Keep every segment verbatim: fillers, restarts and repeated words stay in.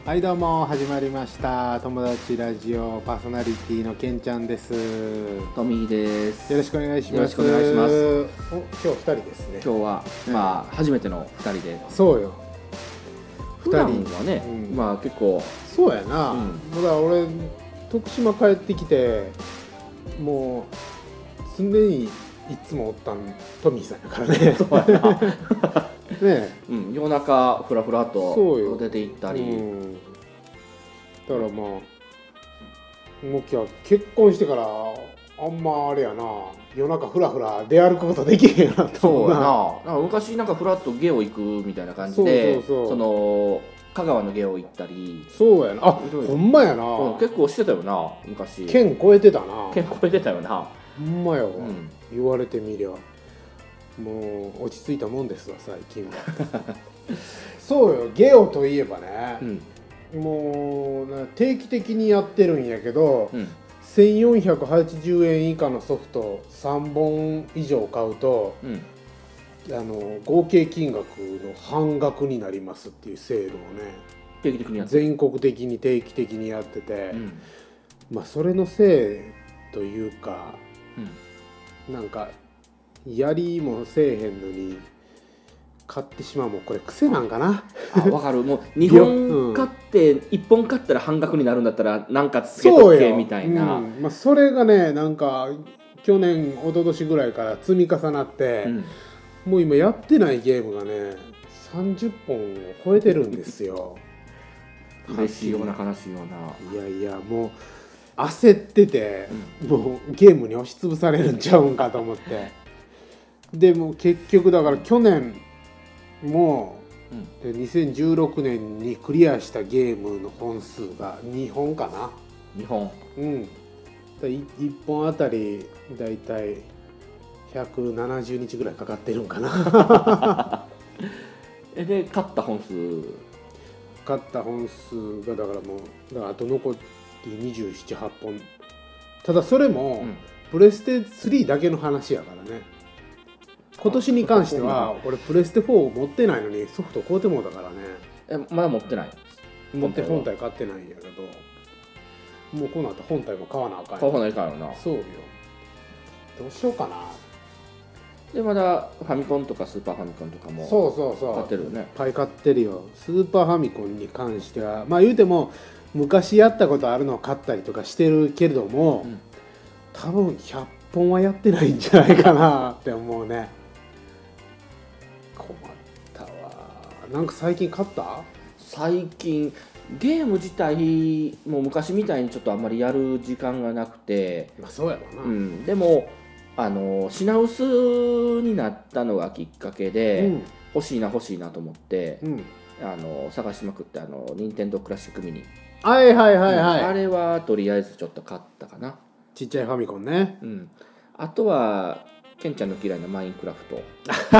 はいどうも始まりました友達ラジオパーソナリティのけんちゃんです。 トミーです。 よろしくお願いします。 よろしくお願いします。 お今日ふたりですね。 今日は、うん、まあ初めてのふたりで。 そうよ。 普段はね、うん、まあ結構そうやな。うん、だから俺徳島帰ってきてもう常にいつもおったんトミーさんやからね。そうやな。ねうん、夜中ふらふらと出て行ったり、うん、 だからまあもう今日結婚してからあんまあれやな夜中ふらふら出歩くことできへんなと思うな。 そうやな。昔なんかふらっとゲオ行くみたいな感じで、そうそうそう、その香川のゲオ行ったり、 そうやな、あ、ほんまやな、 うん、結構してたよな昔。 県超えてたな。 県超えてたよな。 ほんまやわ、うん、言われてみりゃもう落ち着いたもんですわ最近は。そうよ、ゲオといえばね、うん、もう定期的にやってるんやけど、うん、せんよんひゃくはちじゅうえん以下のソフトさんぼん以上買うと、うん、あの合計金額の半額になりますっていう制度をね定期的にやって全国的に定期的にやってて、うん、まあそれのせいというか、うん、なんかやりもせえへんのに買ってしまう、もうこれ癖なんかな。 あ、分かる。もうにほん買っていっぽん買ったら半額になるんだったらなんかつけとけみたいな、 うん、まあ、それがねなんか去年一昨年ぐらいから積み重なって、うん、もう今やってないゲームがねさんじゅっぽんを超えてるんですよ。 嬉しいような悲しいような。いやいやもう焦ってて、うん、もうゲームに押しつぶされるんちゃうんかと思って。でも結局だから去年もう、うん、でにせんじゅうろくねんにクリアしたゲームの本数がにほんかな。 にほん、 うん、いっぽんあたりだいたいひゃくななじゅうにちぐらいかかってるんかな。 で勝った本数勝った本数がだからもうだからあと残りにじゅうなな、はっぽん。ただそれも、うん、プレステスリーだけの話やからね。今年に関しては俺プレステフォー持ってないのにソフト買うてもうだからね。 え、まだ持ってない？ 持って本体買ってないんやけど、もうこの後本体も買わなあかん。 買わないからな。 そうよ。どうしようかな。 でまだファミコンとかスーパーファミコンとかもそうそうそう買ってるよね。 いっぱい買ってるよ。スーパーファミコンに関してはまあ言うても昔やったことあるのを買ったりとかしてるけれども、うん、多分ひゃっぽんはやってないんじゃないかなって思うね。困ったわ。なんか最近買った？ 最近ゲーム自体も昔みたいにちょっとあんまりやる時間がなくて、 まあそうやろな、 うん、でもあの品薄になったのがきっかけで、うん、欲しいな欲しいなと思って、うん、あの探しまくってあの任天堂クラシックミニ、 はいはいはいはい、 うん、あれはとりあえずちょっと買ったかな。 ちっちゃいファミコンね、 うん、あとはケンちゃんの嫌いなマインクラフト。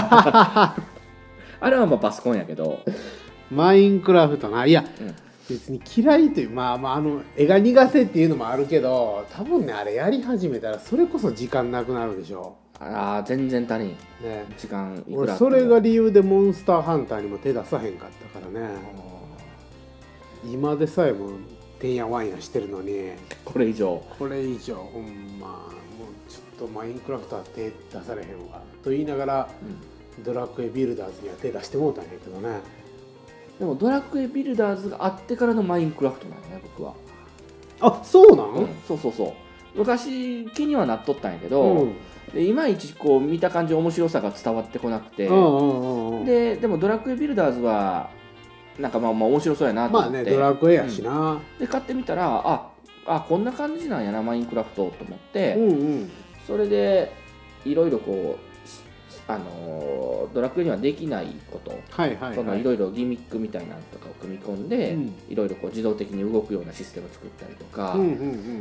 あれはまあパソコンやけどマインクラフトな、いや、うん、別に嫌いというまあまああの絵が苦手っていうのもあるけど多分ねあれやり始めたらそれこそ時間なくなるでしょ。 ああ全然足りん、ね、時間いくら俺それが理由でモンスターハンターにも手出さへんかったからね。今でさえもてんやわんやしてるのにこれ以上これ以上ほんまもうちょっとマインクラフトは手出されへんわと言いながら、うん、ドラクエビルダーズには手出してもうたんやけどね。 でもドラクエビルダーズがあってからのマインクラフトなんだね僕は。 あ、そうなん、 うん、そうそうそう昔気にはなっとったんやけど、うん、でいまいちこう見た感じ面白さが伝わってこなくて、うんうんうん、で, でもドラクエビルダーズはなんかまあまあ面白そうやなと思って、 まあねドラクエやしな、 うん、で買ってみたらああこんな感じなんやなマインクラフトと思って、うんうん、それでいろいろこうあのドラクエにはできないこと、はいはいはい、そのいろいろギミックみたいなのとかを組み込んで、うん、いろいろこう自動的に動くようなシステムを作ったりとか、うんうんうん、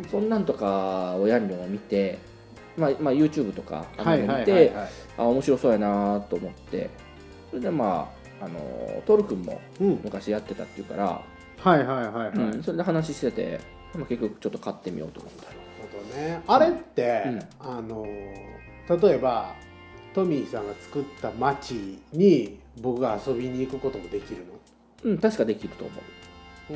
そんなんとかをやるのを見て、まあまあ、YouTube とかあの見て、はいはいはいはい、あ面白そうやなと思ってそれでまああのトル君も昔やってたっていうから、 うん、はいはいはいはい、 うん、それで話してて、まあ、結局ちょっと買ってみようと思った。なるほどね。あれって、うん、あの例えばトミーさんが作った街に僕が遊びに行くこともできるの？ うん、確かできると思う。 うん、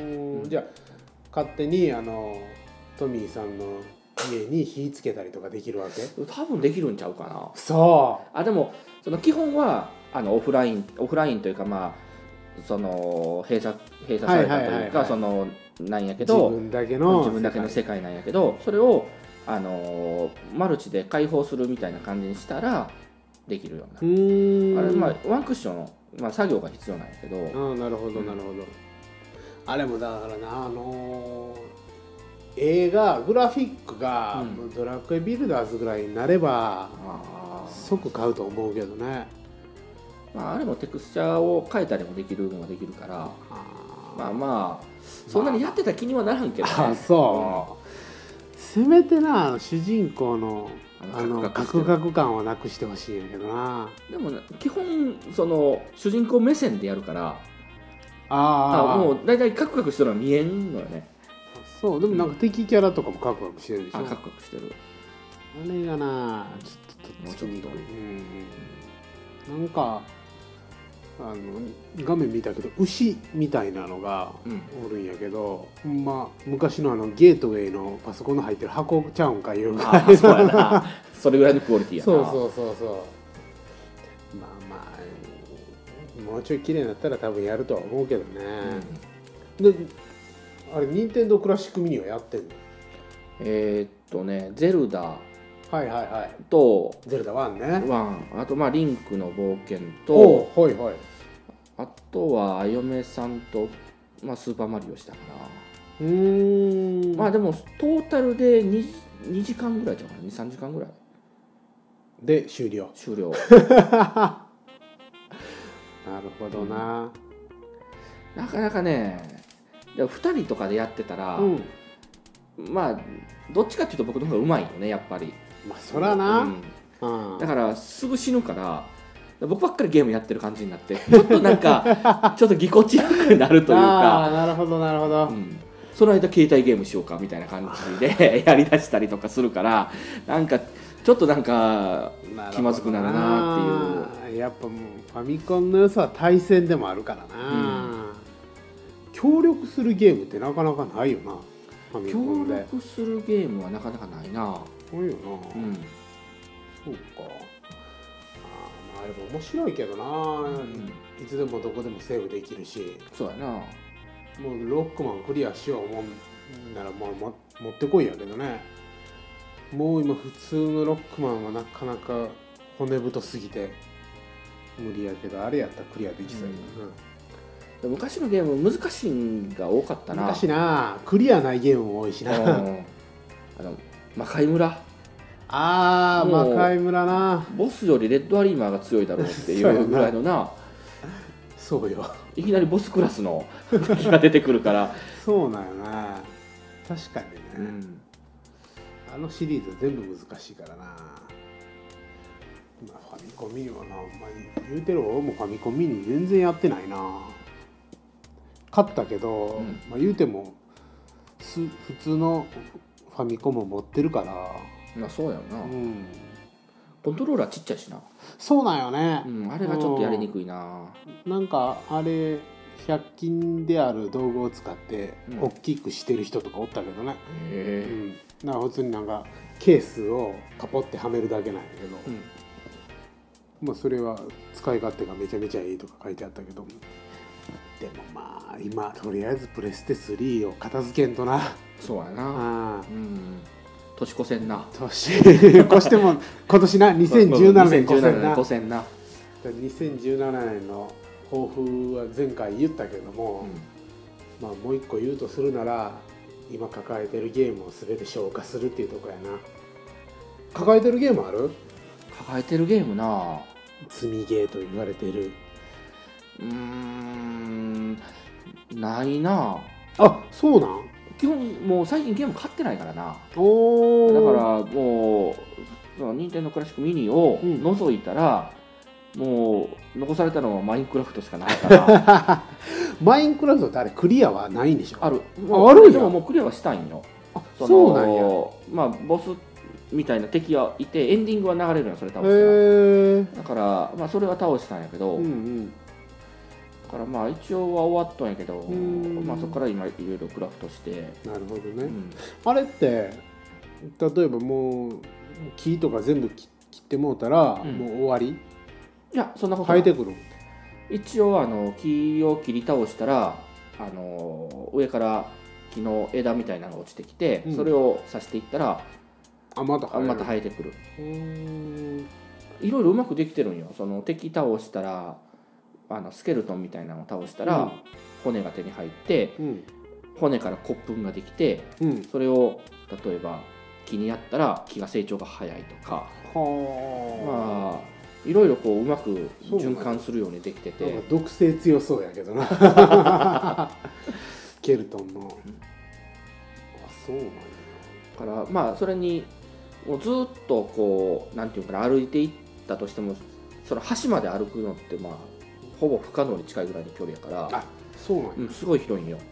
じゃあ勝手にあのトミーさんの家に火つけたりとかできるわけ？ 多分できるんちゃうかな。 そうあでもその基本はあのオフラインオフラインというかまあその閉鎖閉鎖されたというかそのなんやけど自分だけの自分だけの世界なんやけど、それをあのマルチで開放するみたいな感じにしたらできるような。 うーんあれまあワンクッションの、まあ、作業が必要なんやけど。 ああなるほどなるほど、うん、あれもだからなあのー、映画グラフィックが、うん、ドラクエビルダーズぐらいになれば、うん、即買うと思うけどね。 まあ、あれもテクスチャーを変えたりもできるのができるからあまあまあそんなにやってた気にはならんけどね、まあ、 あそう、うん、せめてな主人公のあのカクカク感はなくしてほしいんやけどな。 でも、ね、基本その主人公目線でやるからああもう大体カクカクしてるのは見えんのよね。 そうでもなんか敵キャラとかもカクカクしてるでしょ。 あカクカクしてる。 あれがなちょっととっつきにくい、うん、なんかあの画面見たけど牛みたいなのがおるんやけど、うん、まあ昔のあのゲートウェイのパソコンの入ってる箱ちゃうんかいうぐらいそうやなそれぐらいのクオリティやな。 そうそうそうそうまあまあもうちょい綺麗になったら多分やるとは思うけどね、うん、であれ任天堂クラシックミニはやってんの？ えー、っとねゼルダはいはいはいとゼルダワンねワンあとまあリンクの冒険とはいはいあとはあよめさんと、まあ、スーパーマリオしたかな。うーんまあでもトータルで 2, 2時間ぐらいちゃうかな にさんじかんぐらいで終了終了なるほどな、 うん、なかなかねでもふたりとかでやってたら、うん、まあどっちかっていうと僕の方がうまいよねやっぱり。 まあそらな、 うん、だからすぐ死ぬから僕ばっかりゲームやってる感じになってちょっとなんかちょっとぎこちなくなるというかあなるほどなるほど、うん、 その間携帯ゲームしようかみたいな感じでやりだしたりとかするからなんかちょっとなんか気まずくなるなっていう。 やっぱもうファミコンの良さは対戦でもあるからな、うん、協力するゲームってなかなかないよな。 協力するゲームはなかなかないな。 そうよな、うん、そうか。あまあやっぱ面白いけどな、うん、いつでもどこでもセーブできるし。 そうやな。 もうロックマンクリアしようもんならまあ持ってこいやけどね。もう今普通のロックマンはなかなか骨太すぎて無理やけどあれやったらクリアできそうやな、うん昔のゲーム難しいんが多かったな。 難しいな。クリアないゲームも多いしな。あの魔界村あー魔界村な。 ボスよりレッドアリーマーが強いだろうっていうぐらいのなそうよいきなりボスクラスの敵が出てくるからそうなんよな確かにね、うん、あのシリーズ全部難しいからな。まあ、ファミコンミニはな、まあ、言うてる俺もファミコンミニ全然やってないな。買ったけど、うんまあ、言うても普通のファミコンも持ってるから。 まあそうやな、 うん、 コントローラーちっちゃいしな。 そうなんよね、 うん、あれがちょっとやりにくいな。 なんかあれひゃく均である道具を使って大きくしてる人とかおったけどね、 うん、 うん、なんか普通になんかケースをカポってはめるだけなんやけど、うん、まあそれは使い勝手がめちゃめちゃいいとか書いてあったけど、でもまあ今とりあえずプレステスリーを片付けんとな。 そうやな。あ、うん、年越せんな。 年越しても今年なにせんじゅうななねん越せんな。 越せんな。 にせんじゅうななねんの抱負は前回言ったけども、うん、まあもう一個言うとするなら今抱えてるゲームを全て消化するっていうとこやな。抱えてるゲームある？ 抱えてるゲームな。 積みゲーと言われている。 うーんないなあ。そうなん？ 基本もう最近ゲーム買ってないからな。 おだからもう任天堂クラシックミニを除いたら、うん、もう残されたのはマインクラフトしかないからマインクラフトってあれクリアはないんでしょ？ ある。 ああるんや。 でももうクリアはしたいんよ。 あそそうなんや。 まあボスみたいな敵がいてエンディングは流れるのそれ倒したら。だからまあそれは倒したんやけど、うんうん、 からまあ一応は終わったんやけど、まあ、そこから今いろいろクラフトして。 なるほどね、うん、あれって例えばもう木とか全部切ってもうたら、うん、もう終わり？ いやそんなことない。 生えてくる？ 一応あの木を切り倒したらあの上から木の枝みたいなのが落ちてきて、うん、それを刺していったらあまた生える、 また生えてくる。うーん、いろいろうまくできてるんよ。その敵倒したらあのスケルトンみたいなのを倒したら、うん、骨が手に入って、うん、骨から骨粉ができて、うん、それを例えば木にやったら木が成長が早いとか、はまあいろいろこううまく循環するようにできてて、 なんか毒性強そうやけどなスケルトンの、うん、あそうなんや。 だからまあそれにもうずっとこうなんていうかな歩いていったとしてもその端まで歩くのってまあほぼ不可能に近いぐらいの距離やから。 あそうなんや、 うん、すごい広いんよ。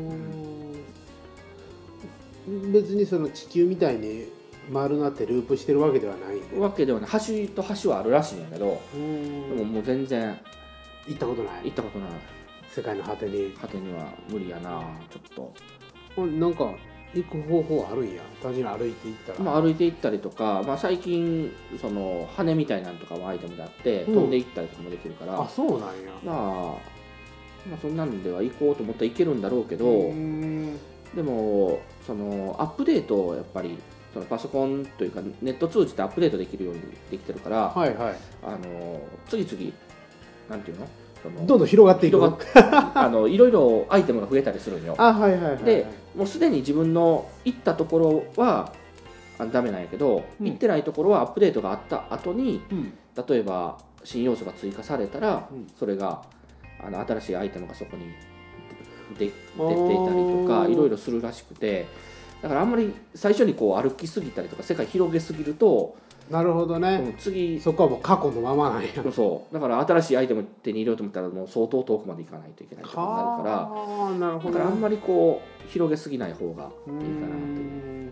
うん、別にその地球みたいに丸なってループしてるわけではないんで。 わけではない。端と端はあるらしいんやけど、でももう全然行ったことない。 行ったことない。 世界の果てに果てには無理やなちょっと。 これなんか行く方法あるんや。単純に歩いていったら、 まあ、歩いていったりとか、まあ、最近その羽みたいなのとかもアイテムであって、うん、飛んでいったりとかもできるから。 あそうなんや。 まあ、まあそんなんでは行こうと思ったらいけるんだろうけど、でもそのアップデートをやっぱりそのパソコンというかネット通じてアップデートできるようにできてるから、はいはい、あの次々なんていうのそのどんどん広がっていくあのいろいろアイテムが増えたりするんよ。 あ、はいはいはいはい、 でもうすでに自分の行ったところはあダメなんやけど、うん、行ってないところはアップデートがあった後に、うん、例えば新要素が追加されたら、うん、それがあの新しいアイテムがそこにで出ていたりとかいろいろするらしくて、だからあんまり最初にこう歩きすぎたりとか世界広げすぎると。 なるほどね。 次そこはもう過去のままなんや。 そうだから新しいアイテム手に入れようと思ったらもう相当遠くまで行かないといけないことになるから、 あなるほど、ね、 だからあんまりこう広げすぎない方がいいかなという。なるほどね。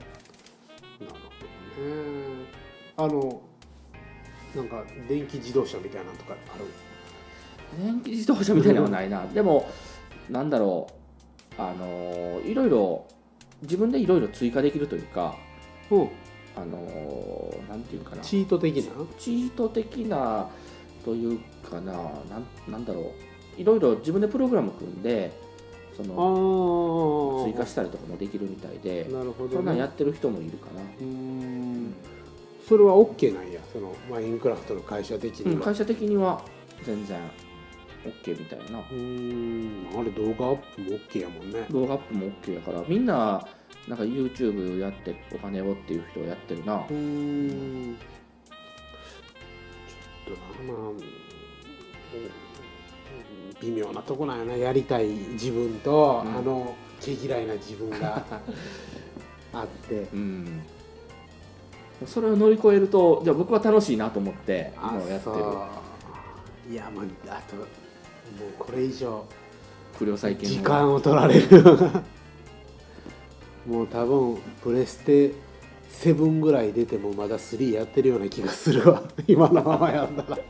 あのなんか電気自動車みたいなのとかある？ 電気自動車みたいなのはないな。でもなんだろうあのいろいろ自分でいろいろ追加できるというか。うんあのなんていうかなチート的なチート的なというかな な, なんだろういろいろ自分でプログラム組んでその追加したりとかもできるみたいで、なるほど、ね、そんなんやってる人もいるかな。うーんそれは OK なんやそのマインクラフトの会社的には、うん、 会社的には全然 OK みたいな。うーんあれ動画アップも OK やもんね。 動画アップも OK やからみんななんか YouTube やってお金をっていう人をやってるな。うーんちょっとな、まあ、微妙なとこなんやなやりたい自分と、うん、あの毛嫌いな自分があって、うん、 それを乗り越えるとじゃあ僕は楽しいなと思ってもうやってる。 いやまああともうこれ以上不良債権時間を取られるもう多分プレステセブンぐらい出てもまだスリーやってるような気がするわ今のままやんだらも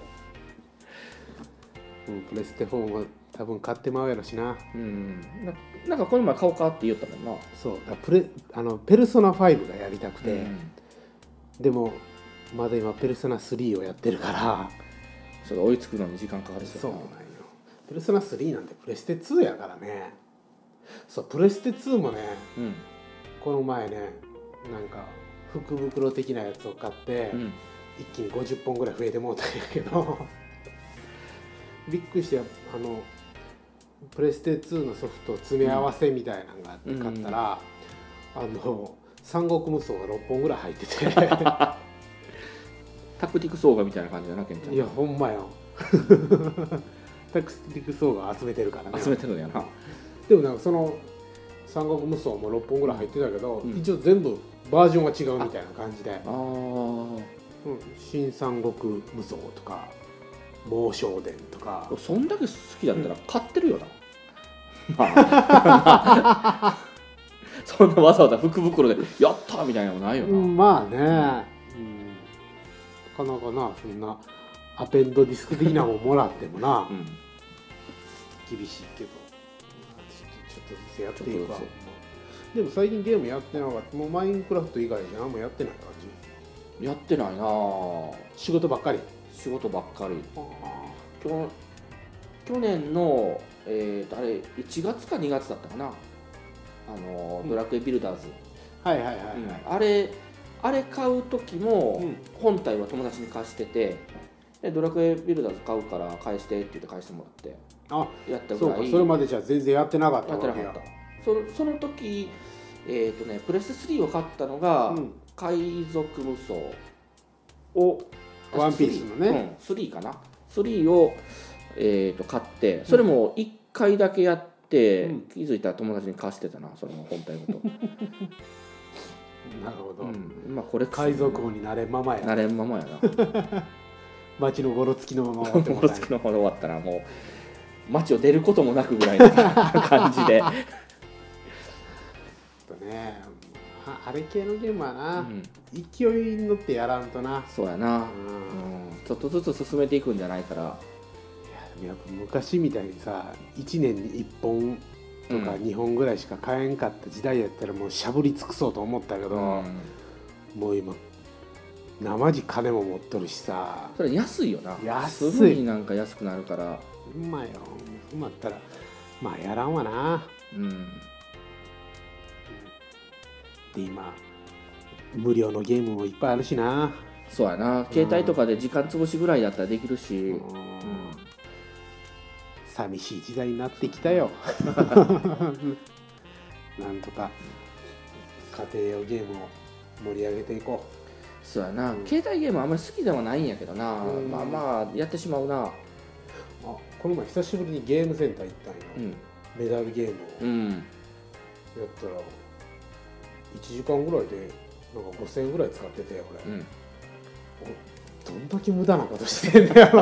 うプレステフォーも多分買ってまうやろしな。 うんな, なんかこの前買おうかって言ったもんな。 そうだプレあのペルソナファイブがやりたくて、うん、でもまだ今ペルソナスリーをやってるからそれ追いつくのに時間かかる。 そうなんよ。ペルソナスリーなんてプレステツーやからね。そうプレステツーもね、うん、この前ねなんか福袋的なやつを買って、うん、一気にごじゅっぽんぐらい増えてもうたんやけどびっくりしてあのプレステツーのソフト詰め合わせみたいなのがあって買ったら、うんうん、あの三国無双がろっぽんぐらい入っててタクティクソーガみたいな感じじゃなきゃんちゃん。 いやほんまよタクティクソーガ集めてるからね。 集めてるんやな。 でもなんかその三国無双もろっぽんぐらい入ってたけど、うん、一応全部バージョンが違うみたいな感じで、ああ、うん、新三国無双とか猛将伝とか。 そんだけ好きだったら買ってるよな、うん、そんなわざわざ福袋でやったみたいなのないよな、 うん、まあね、うん、なかなかなそんなアペンドディスク的なもんもらってもな、うん、 厳しいけどちょっとずつやっていくわ。でも最近ゲームやってなかった。もうマインクラフト以外じゃ何もやってない感じ。やってないな。 仕事ばっかり。 仕事ばっかり。去去年の、えー、とあれいちがつかにがつだったかな、あの、うん、ドラクエビルダーズ、 はいはいはい、はい、 うん、あれあれ買う時も、うん、本体は友達に貸してて、でドラクエビルダーズ買うから返してって言って返してもらって、 あ、 やったぐらい。 そうか、それまでじゃ全然やってなかったわけや。 やってなかった。そのその時、えーとね、プレステスリーを買ったのが、うん、海賊無双をワンピースのね、うん、 スリーかな、スリーを、えー、と買って、それもいっかいだけやって、うん、気づいたら友達に貸してたな、その本体ごと。 なるほど、 うん、まあ、これ海賊王になれんままやなれんままやな。 街のゴロつきのまま終わってもゴロつきのまま終わったらもう街を出ることもなくぐらいの感じで。 とね、あれ系のゲームはな、うん、勢いに乗ってやらんとな。 そうやな、うんうん、ちょっとずつ進めていくんじゃないから。いやでもやっぱ昔みたいにさいちねんにいっぽんとかにほんぐらいしか買えんかった時代やったらもうしゃぶり尽くそうと思ったけど、うん、もう今生地金も持っとるしさ。 それ安いよな。 安い。 すぐになんか安くなるから。 うまいよ。うまったらまあやらんわな。うん。で今無料のゲームもいっぱいあるしな。 そうやな。携帯とかで時間潰しぐらいだったらできるし。うんうん、 寂しい時代になってきたよ。なんとか家庭用ゲームを盛り上げていこう。 そうやな、うん、携帯ゲームあんまり好きではないんやけどな、まあまあやってしまうな。あ、 この前久しぶりにゲームセンター行ったんよ、うん、メダルゲームを、うん、やったらいちじかんぐらいでなんかごせんえんぐらい使ってて俺、うん、どんだけ無駄なことしてんだよ。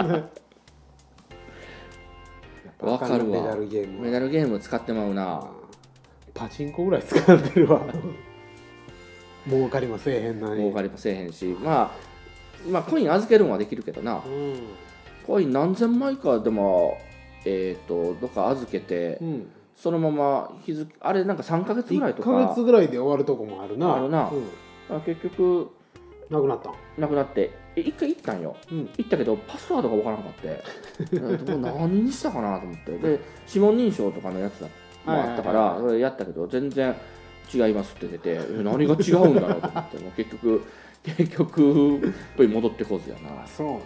わかるわ。メダルゲームメダルゲーム使ってまうな。 パチンコぐらい使ってるわ。儲かりもせえへんのに。 儲かりもせえへんし、まあ、まあコイン預けるのはできるけどな、うん、コイン何千枚かでも、えー、とどっか預けて、うん、そのまま日付あれなんかさんかげつぐらいとかいっかげつぐらいで終わるとこもあるな。 あるな、うん、結局なくなったんなくなって一回行ったんよ、うん、行ったけどパスワードが分からなかったもう何にしたかなと思ってで指紋認証とかのやつだもあったからそれやったけど全然違いますって出て何が違うんだろうと思ってもう結局結局やっぱり戻ってこずやな。 あ、そうね、うん、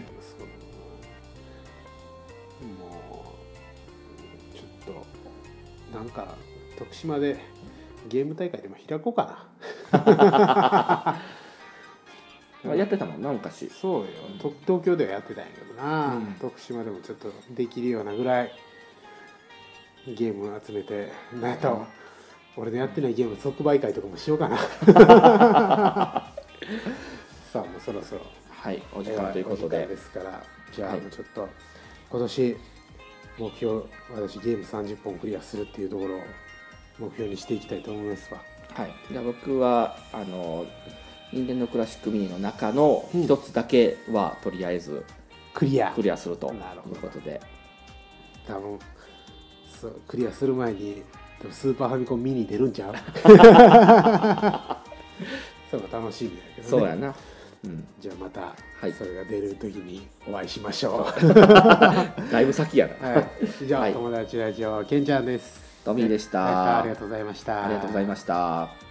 もうちょっとなんか徳島でゲーム大会でも開こうかな。 やってたもんな昔。 そうよ、東京ではやってたんやけどな、うん、徳島でもちょっとできるようなぐらいゲームを集めてなんやったわ、俺のやってないゲーム即売会とかもしようかな。さあもうそろそろはいお時間ということでですから、じゃあもうちょっと今年目標、私ゲームさんじゅっぽんクリアするっていうところを目標にしていきたいと思いますわ。 はい、じゃあ僕はあの任天堂クラシックミニの中の一つだけは、うん、とりあえずクリアクリアするということで、 多分そうクリアする前にスーパーファミコンミニ出るんちゃう？そう楽しみだけどね。 そうやな、 うん、じゃあまたそれが出る時にお会いしましょう。 だいぶ先やな、 はい、じゃあ、はい、友達ラジオケンちゃんです。 トミーでした。 ありがとうございました。 ありがとうございました。